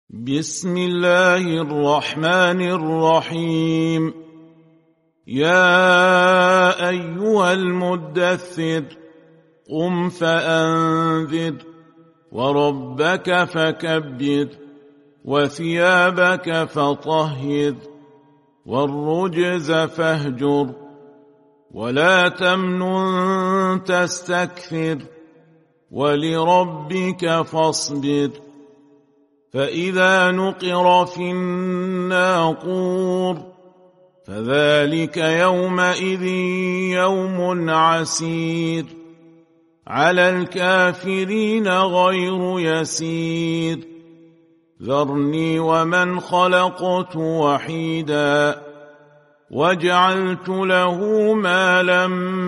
بسم الله الرحمن الرحيم. يا أيها المدثر قم فأنذر وربك فكبر وثيابك فطهر والرجز فاهجر ولا تمنن تستكثر ولربك فاصبر. فإذا نقر في الناقور فذلك يومئذ يوم عسير على الكافرين غير يسير. ذرني ومن خلقت وحيدا وجعلت له مالا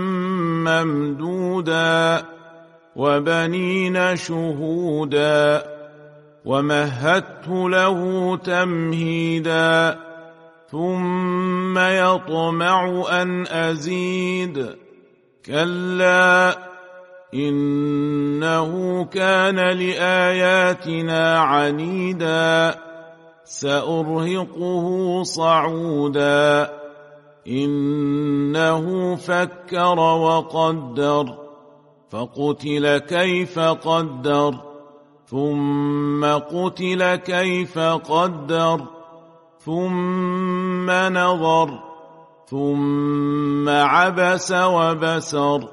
ممدودا وبنين شهودا ومهدت له تمهيدا ثم يطمع أن أزيد. كلا إنه كان لآياتنا عنيدا سأرهقه صعودا. إنه فكر وقدر فقتل كيف قدر ثم قتل كيف قدر ثم نظر ثم عبس وبسر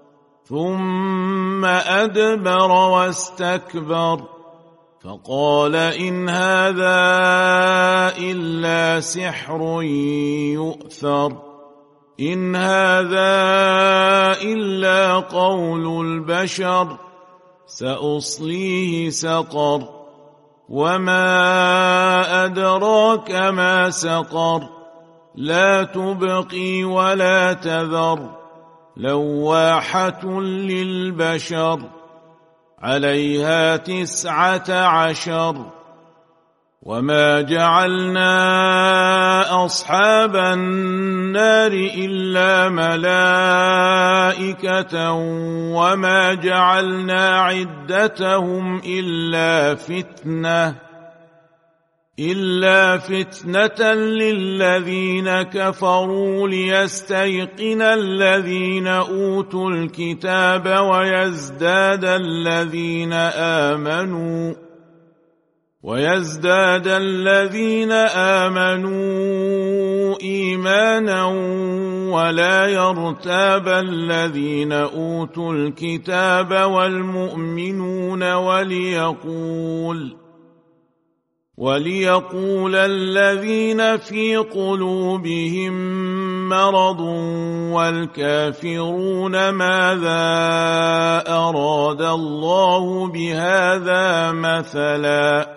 ثم أدبر واستكبر فقال إن هذا إلا سحر يؤثر إن هذا إلا قول البشر سأصليه سقر وما أدراك ما سقر لا تبقي ولا تذر لواحة للبشر عليها 19. وما جعلنا أصحاب النار إلا ملائكة وما جعلنا عدتهم إلا فتنة للذين كفروا ليستيقن الذين أوتوا الكتاب ويزداد الذين آمنوا إيمانا ولا يرتاب الذين أوتوا الكتاب والمؤمنون وليقول الذين في قلوبهم مرض والكافرون ماذا أراد الله بهذا مثلا.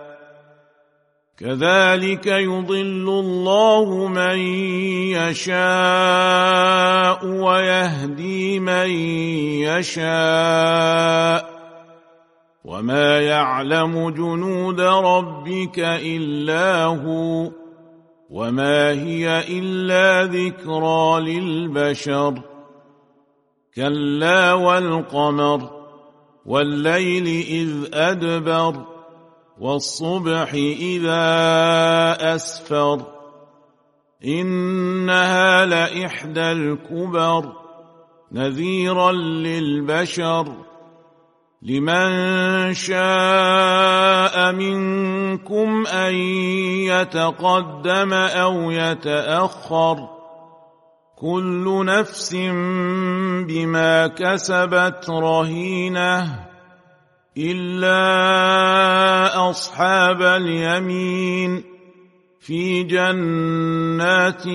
كذلك يضل الله من يشاء ويهدي من يشاء وما يعلم جنود ربك إلا هو وما هي إلا ذكرى للبشر. كلا والقمر والليل إذ أدبر والصبح إذا أسفر إنها لإحدى الكبر نذيرا للبشر. لمن شاء منكم أن يتقدم أو يتأخر كل نفس بما كسبت رهينة إلا أصحاب اليمين في جنات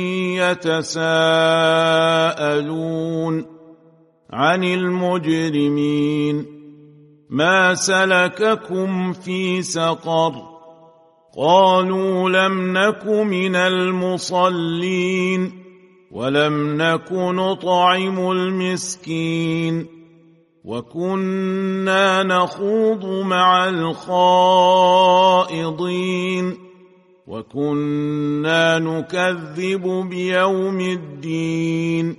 يتساءلون عن المجرمين ما سلككم في سقر قالوا لم نك من المصلين ولم نك نطعم المسكين وكنا نخوض مع الخائضين وكنا نكذب بيوم الدين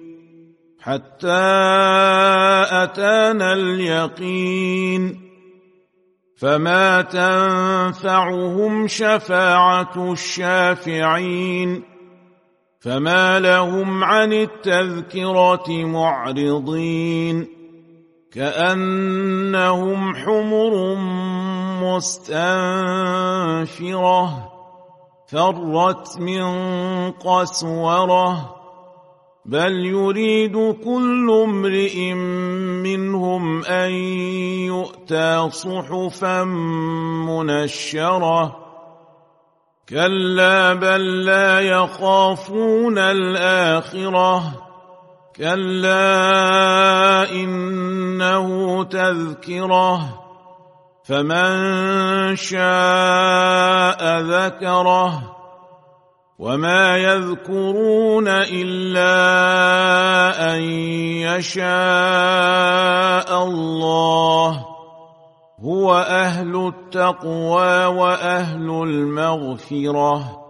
حتى أتانا اليقين فما تنفعهم شفاعة الشافعين فما لهم عن التذكرة معرضين كأنهم حمر مستنفرة فرت من قسورة بل يريد كل امرئ منهم أن يؤتى صحفا منشرة كلا بل لا يخافون الآخرة كلا إنه تذكرة فمن شاء ذكره وما يذكرون إلا أن يشاء الله هو أهل التقوى وأهل المغفرة